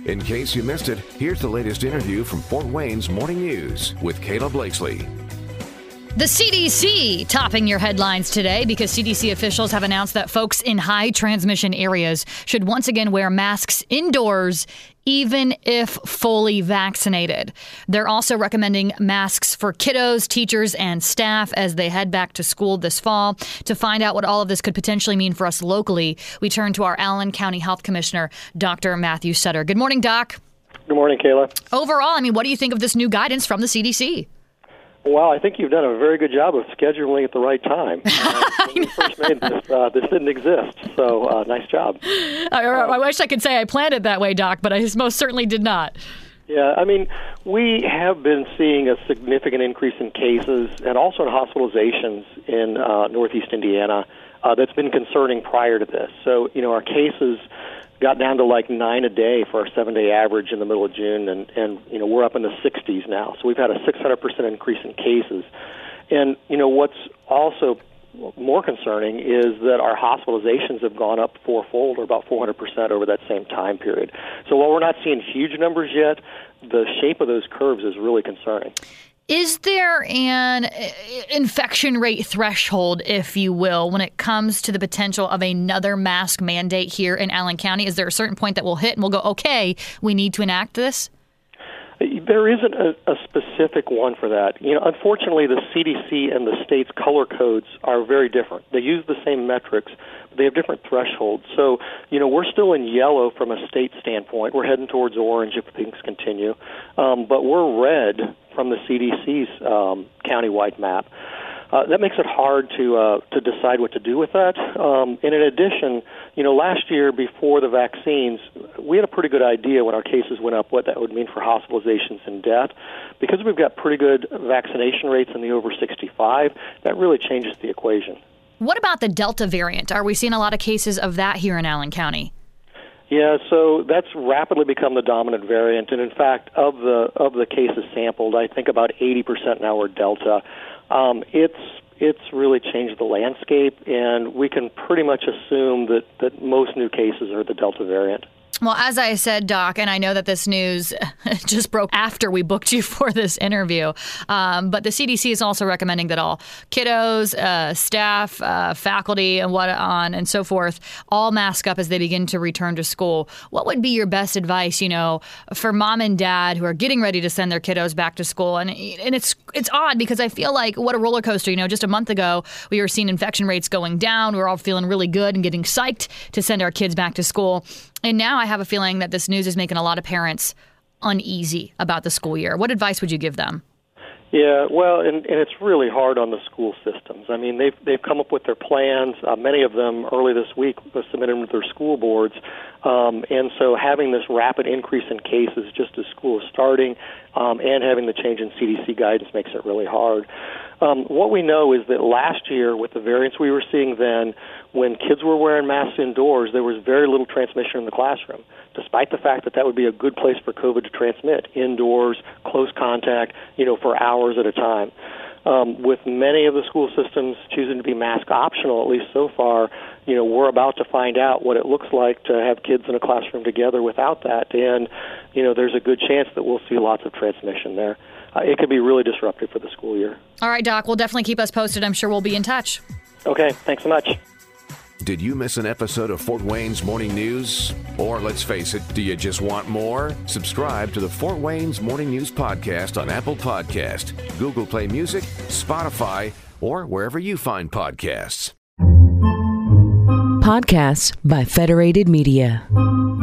In case you missed it, here's the latest interview from Fort Wayne's Morning News with Kayla Blakesley. The CDC topping your headlines today because CDC officials have announced that folks in high transmission areas should once again wear masks indoors, even if fully vaccinated. They're also recommending masks for kiddos, teachers, and staff as they head back to school this fall. To find out what all of this could potentially mean for us locally, we turn to our Allen County Health Commissioner, Dr. Matthew Sutter. Good morning, Doc. Good morning, Kayla. Overall, what do you think of this new guidance from the CDC? Well, I think you've done a very good job of scheduling at the right time. When we first made this didn't exist, so nice job. I wish I could say I planned it that way, Doc, but I most certainly did not. Yeah, we have been seeing a significant increase in cases and also in hospitalizations in Northeast Indiana that's been concerning prior to this. So, our cases got down to like 9 a day for our 7-day average in the middle of June, and we're up in the 60s now. So we've had a 600% increase in cases. And, what's also more concerning is that our hospitalizations have gone up fourfold, or about 400% over that same time period. So while we're not seeing huge numbers yet, the shape of those curves is really concerning. Is there an infection rate threshold, if you will, when it comes to the potential of another mask mandate here in Allen County? Is there a certain point that we'll hit and we'll go, okay, we need to enact this? There isn't a specific one for that. Unfortunately, the CDC and the state's color codes are very different. They use the same metrics, but they have different thresholds. So, we're still in yellow from a state standpoint. We're heading towards orange if things continue. But we're red from the CDC's countywide map. That makes it hard to decide what to do with that. And in addition, last year before the vaccines, we had a pretty good idea when our cases went up what that would mean for hospitalizations and death. Because we've got pretty good vaccination rates in the over 65, that really changes the equation. What about the Delta variant? Are we seeing a lot of cases of that here in Allen County? Yeah, so that's rapidly become the dominant variant. And in fact, of the cases sampled, I think about 80% now are Delta. It's really changed the landscape, and we can pretty much assume that most new cases are the Delta variant. Well, as I said, Doc, and I know that this news just broke after we booked you for this interview, but the CDC is also recommending that all kiddos, staff, faculty, and so forth, all mask up as they begin to return to school. What would be your best advice, for mom and dad who are getting ready to send their kiddos back to school? And it's odd because I feel like what a roller coaster. Just a month ago, we were seeing infection rates going down. We were all feeling really good and getting psyched to send our kids back to school. And now I have a feeling that this news is making a lot of parents uneasy about the school year. What advice would you give them? Yeah, well, and it's really hard on the school systems. They've come up with their plans. Many of them early this week submitted them to their school boards. And so having this rapid increase in cases just as school is starting and having the change in CDC guidance makes it really hard. What we know is that last year, with the variants we were seeing then, when kids were wearing masks indoors, there was very little transmission in the classroom, despite the fact that would be a good place for COVID to transmit, indoors, close contact, for hours at a time. With many of the school systems choosing to be mask optional, at least so far, we're about to find out what it looks like to have kids in a classroom together without that. And, there's a good chance that we'll see lots of transmission there. It could be really disruptive for the school year. All right, Doc, we'll definitely keep us posted. I'm sure we'll be in touch. Okay, thanks so much. Did you miss an episode of Fort Wayne's Morning News? Or let's face it, do you just want more? Subscribe to the Fort Wayne's Morning News podcast on Apple Podcast, Google Play Music, Spotify, or wherever you find podcasts. Podcasts by Federated Media.